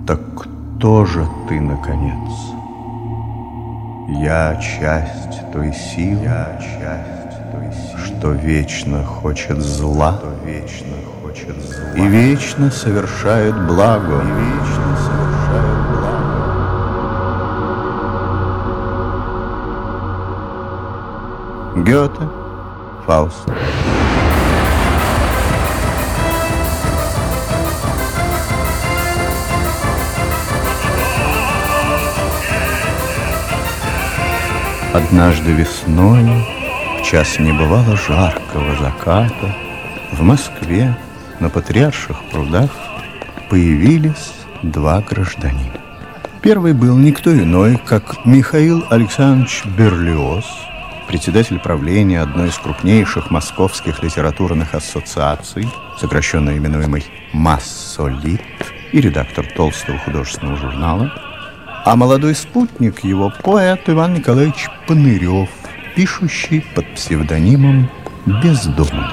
Так кто же ты, наконец? Я часть той силы, что вечно хочет зла, и вечно совершает благо. Гёте, Фауст. Однажды весною, в час небывало жаркого заката, в Москве на Патриарших прудах появились два гражданина. Первый был никто иной, как Михаил Александрович Берлиоз, председатель правления одной из крупнейших московских литературных ассоциаций, сокращенно именуемой «Массолит», и редактор толстого художественного журнала, а молодой спутник его поэт Иван Николаевич Панырев, пишущий под псевдонимом «Бездомный».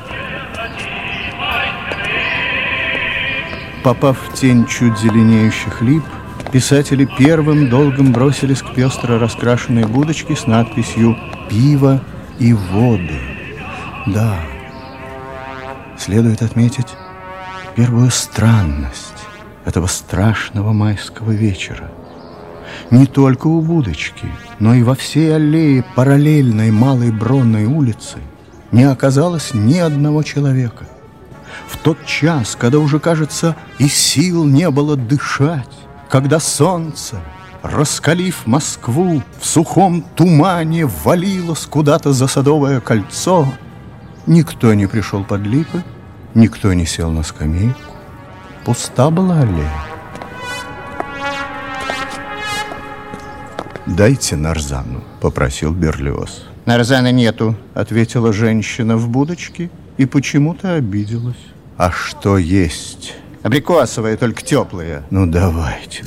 Попав в тень чуть зеленеющих лип, писатели первым долгом бросились к пестро раскрашенной будочке с надписью «Пиво и воды». Да, следует отметить первую странность этого страшного майского вечера. Не только у будочки, но и во всей аллее параллельной Малой Бронной улицы не оказалось ни одного человека. В тот час, когда уже, кажется, и сил не было дышать, когда солнце, раскалив Москву, в сухом тумане валилось куда-то за Садовое кольцо, никто не пришел под липы, никто не сел на скамейку. Пуста была аллея. «Дайте нарзану», — попросил Берлиоз. «Нарзана нету», — ответила женщина в будочке и почему-то обиделась. «А что есть?» «Абрикосовая, только теплая». «Ну, давайте».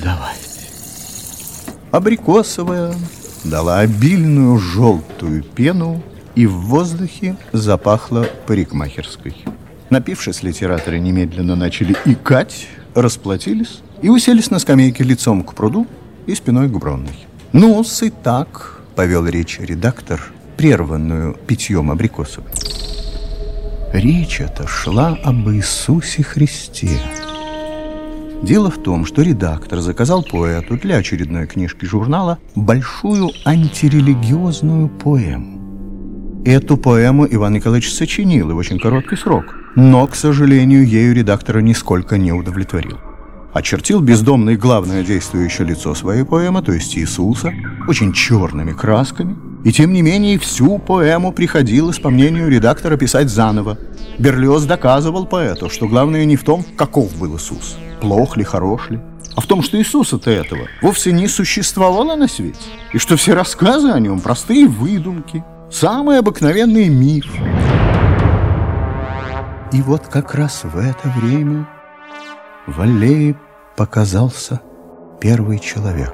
Абрикосовая дала обильную желтую пену, и в воздухе запахло парикмахерской. Напившись, литераторы немедленно начали икать, расплатились и уселись на скамейке лицом к пруду и спиной к Бронной. «Ну-с, и так», — повел речь редактор, прерванную питьем абрикосовой. Речь эта шла об Иисусе Христе. Дело в том, что редактор заказал поэту для очередной книжки журнала большую антирелигиозную поэму. Эту поэму Иван Николаевич сочинил и в очень короткий срок, но, к сожалению, ею редактора нисколько не удовлетворил. Очертил бездомный главное действующее лицо своей поэмы, то есть Иисуса, очень черными красками, и тем не менее всю поэму приходилось, по мнению редактора, писать заново. Берлиоз доказывал поэту, что главное не в том, каков был Иисус, плох ли, хорош ли, а в том, что Иисуса-то этого вовсе не существовало на свете, и что все рассказы о нем простые выдумки, самый обыкновенный миф. И вот как раз в это время в аллее показался первый человек.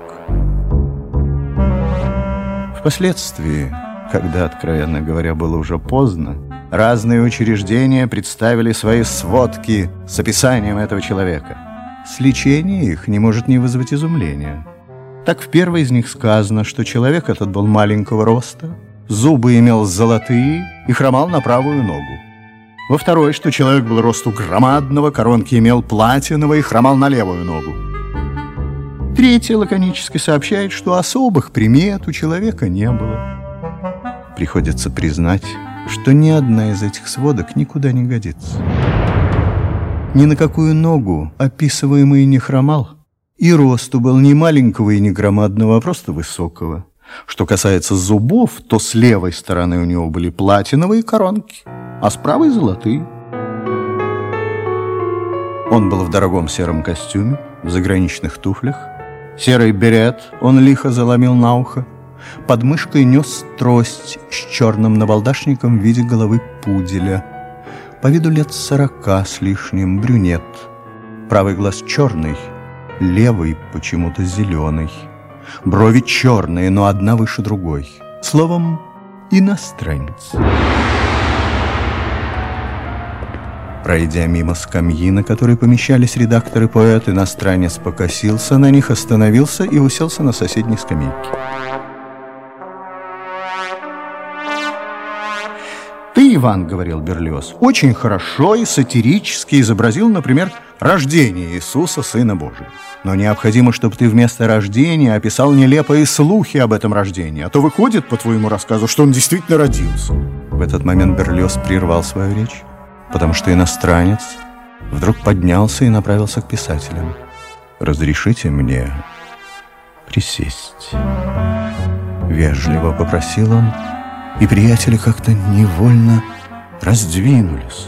Впоследствии, когда, откровенно говоря, было уже поздно, разные учреждения представили свои сводки с описанием этого человека. Сличение их не может не вызвать изумления. Так в первой из них сказано, что человек этот был маленького роста, зубы имел золотые и хромал на правую ногу. Во второй, что человек был росту громадного, коронки имел платиновые и хромал на левую ногу. Третья лаконически сообщает, что особых примет у человека не было. Приходится признать, что ни одна из этих сводок никуда не годится. Ни на какую ногу описываемый не хромал, и росту был не маленького и не громадного, а просто высокого. Что касается зубов, то с левой стороны у него были платиновые коронки, а с правой золотые. Он был в дорогом сером костюме, в заграничных туфлях. Серый берет он лихо заломил на ухо. Под мышкой нес трость с черным набалдашником в виде головы пуделя. По виду лет 40 с лишним, брюнет. Правый глаз черный, левый почему-то зеленый. Брови черные, но одна выше другой. Словом, иностранец. Пройдя мимо скамьи, на которой помещались редактор и поэт, иностранец покосился на них, остановился и уселся на соседней скамейке. «Ты, Иван, — говорил Берлиоз, — очень хорошо и сатирически изобразил, например, рождение Иисуса, Сына Божия. Но необходимо, чтобы ты вместо рождения описал нелепые слухи об этом рождении, а то выходит, по твоему рассказу, что он действительно родился». В этот момент Берлиоз прервал свою речь, потому что иностранец вдруг поднялся и направился к писателям. «Разрешите мне присесть?» Вежливо попросил он, и приятели как-то невольно раздвинулись.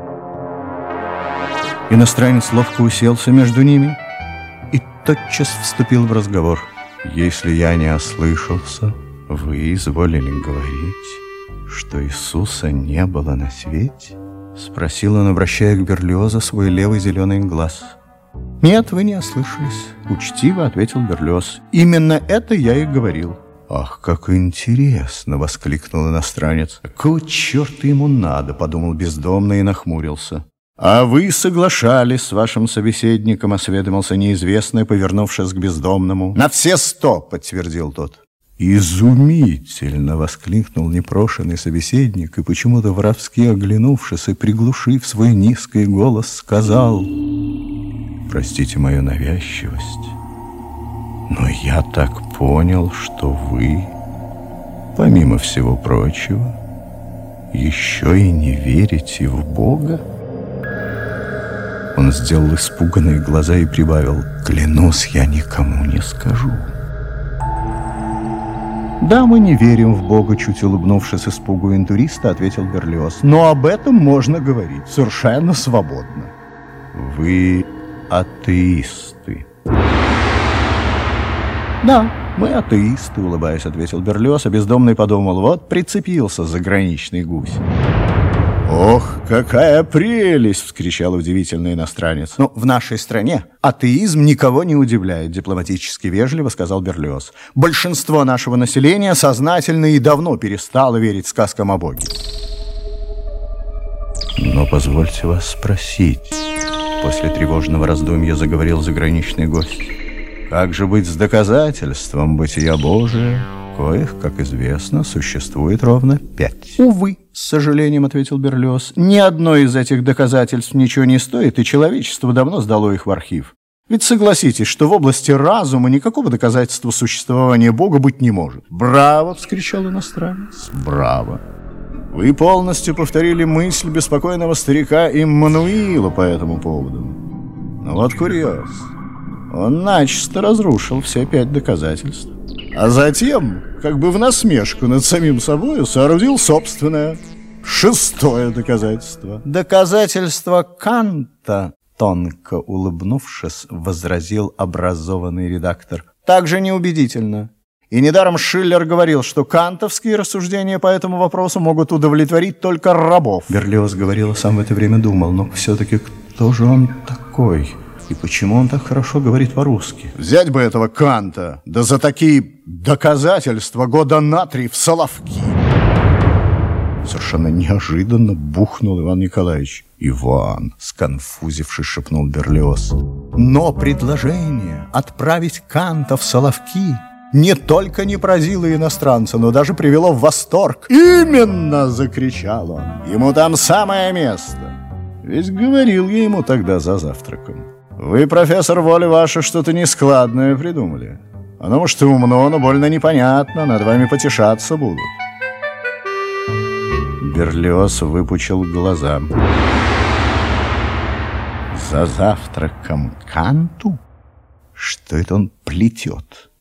Иностранец ловко уселся между ними и тотчас вступил в разговор. «Если я не ослышался, вы изволили говорить, что Иисуса не было на свете?» — спросил он, обращая к Берлиозу свой левый зеленый глаз. «Нет, вы не ослышались», — учтиво ответил Берлиоз. «Именно это я и говорил». «Ах, как интересно!» — воскликнул иностранец. «Какого черта ему надо?» — подумал бездомный и нахмурился. «А вы соглашались с вашим собеседником?» — осведомился неизвестный, повернувшись к бездомному. «На все 100!» — подтвердил тот. «Изумительно!» — воскликнул непрошенный собеседник и, почему-то воровски оглянувшись и приглушив свой низкий голос, сказал: «Простите мою навязчивость, но я так понял, что вы, помимо всего прочего, еще и не верите в Бога?» Он сделал испуганные глаза и прибавил: «Клянусь, я никому не скажу». «Да, мы не верим в Бога», — чуть улыбнувшись испугу интуриста, ответил Берлиоз. «Но об этом можно говорить совершенно свободно». «Вы атеисты?» «Да, мы атеисты», — улыбаясь, ответил Берлиоз, а бездомный подумал: вот прицепился заграничный гусь. «Ох, какая прелесть!» — вскричал удивительный иностранец. «Ну, в нашей стране атеизм никого не удивляет», — дипломатически вежливо сказал Берлиоз. «Большинство нашего населения сознательно и давно перестало верить сказкам о Боге». «Но позвольте вас спросить», — после тревожного раздумья заговорил заграничный гость, «как же быть с доказательством бытия Божия, коих, как известно, существует ровно 5. «Увы, с сожалением, — ответил Берлиоз, — ни одно из этих доказательств ничего не стоит, и человечество давно сдало их в архив. Ведь согласитесь, что в области разума никакого доказательства существования Бога быть не может». «Браво!» — вскричал иностранец. «Браво! Вы полностью повторили мысль беспокойного старика Иммануила по этому поводу. Но вот курьез. Он начисто разрушил все 5 доказательств. А затем, как бы в насмешку над самим собою, соорудил собственное 6-е доказательство». «Доказательство Канта», — тонко улыбнувшись, возразил образованный редактор, «также неубедительно. И недаром Шиллер говорил, что кантовские рассуждения по этому вопросу могут удовлетворить только рабов». Берлиоз говорил, а сам в это время думал: но все-таки кто же он такой? И почему он так хорошо говорит по-русски? Взять бы этого Канта, да за такие доказательства года на 3 в Соловки. Совершенно неожиданно бухнул Иван Николаевич. «Иван», — сконфузившись, шепнул Берлиоз. «Но предложение отправить Канта в Соловки не только не поразило иностранца, но даже привело в восторг». «Именно!» — закричал он. «Ему там самое место. Ведь говорил я ему тогда за завтраком: вы, профессор, воля ваша, что-то нескладное придумали. Оно, может, и умно, но больно непонятно, над вами потешаться будут». Берлиоз выпучил глаза. «За завтраком Канту? Что это он плетет?